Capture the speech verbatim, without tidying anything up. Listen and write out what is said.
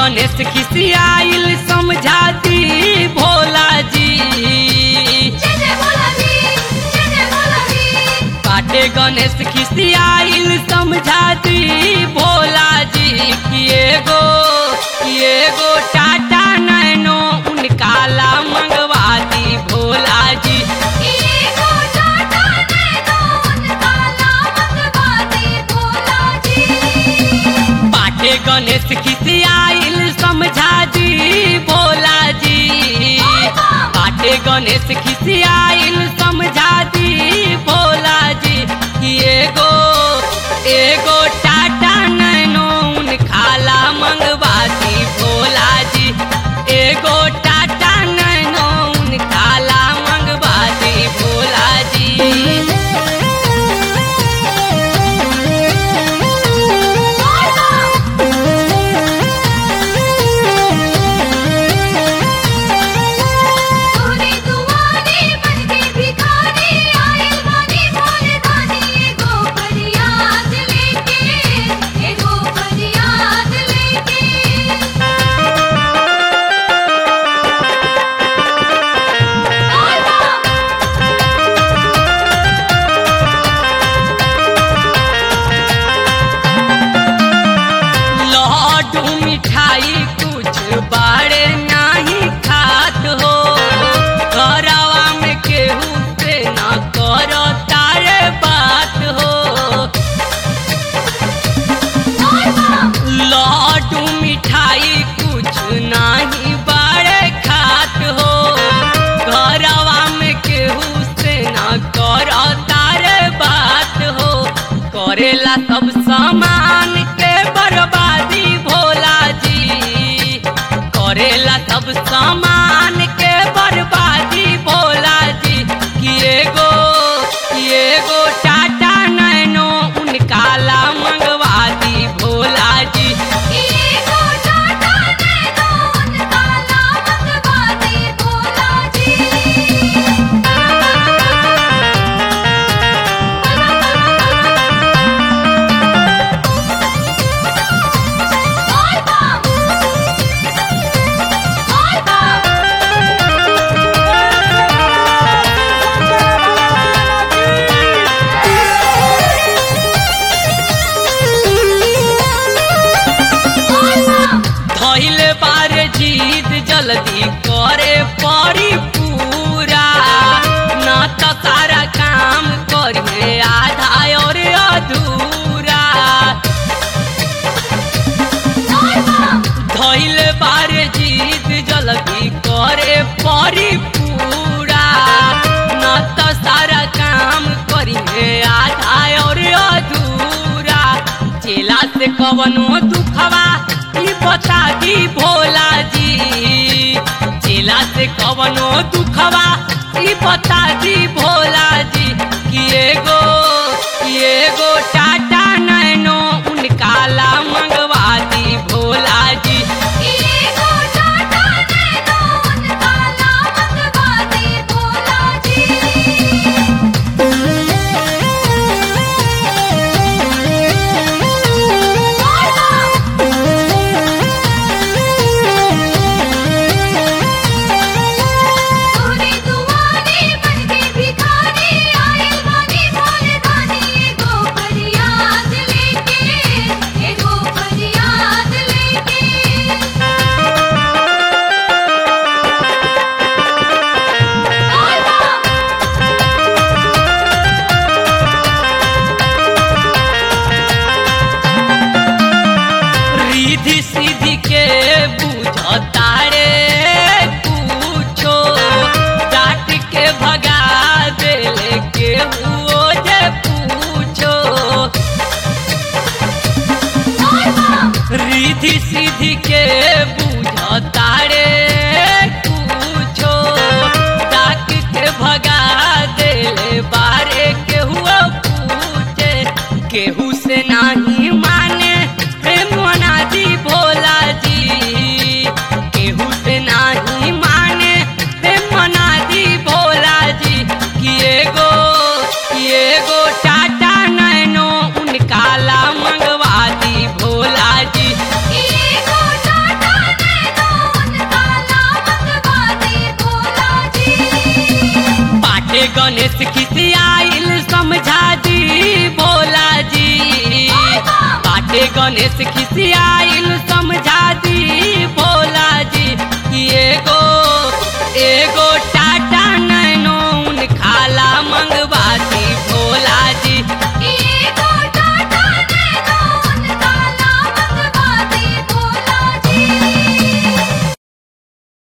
गणेश खिसियाइल समझाती भोला जी। जय जय भोला जी, जय जय भोला जी। बाटे गणेश खिसियाइल समझाती भोला जी कि एगो कि एगो टाटा नैनो उनका ला मंगवा दी भोला जी। एगो टाटा नैनो उनका ला मंगवा दी भोला जी। बाटे गणेश खिसियाइल समझा दी भोला जी। बाटे गणेश खिसियाइल समझा दी भोला जी कि एगो एगो टाटा नैनो उनका ला मंगवा दी भोला जी। एगो टाटा नैनो उनका ला मंगवा दी भोला जी। तोरे दुआरे बनके भिखारी आइल बानी भोले दानी। एगो फरियाद लेके, एगो फरियाद लेके। लड्डू मिठाई कुछ बारे नहीं खात हो। घरवा में केहू से न करो तारे बात हो। लड्डू मिठाई कुछ नहीं बारे खात हो। घरवा में केहू से न करो तारे बात हो। करेला सब सामान के बर्बादी भोला जी। करेला सब सामान के बर्बादी भोला जी कि एगो कि एगो टाटा नैनो उनका ला मंगवा दी भोला जी। एगो टाटा नैनो उनका ला मंगवा दी भोला जी। धइल बार जीत जल्दी करे पड़ी पूरा। ना तो सारा काम करिए आधा और अधूरा। धइल बार जीत जल्दी करे पड़ी पूरा। ना तो सारा काम करिए आधा और अधूरा। चेला से कवनो दुखवा ई बता दी भोला जी। चेला से कवनो दुखवा ई बता दी भोला जी कि एगो कि एगो टाटा नैनो उनका ला मंगवा दी भोला जी। एगो टाटा नैनो उनका ला मंगवा दी भोला जी। तोरे दुआरे बनके भिखारी आइल बानी भोले दानी। एगो फरियाद लेके, एगो फरियाद लेके। रिधि सीधी के बुझता रे पूछो। डांट के भगा देले केहू जे पूछो। रिधि सीधी के बुझता रे पूछो। डांट के भगा देले बारे केहू पूछे। केहू से नहीं माने प्रेम मना दी भोला जी। गणेश खिसियाइल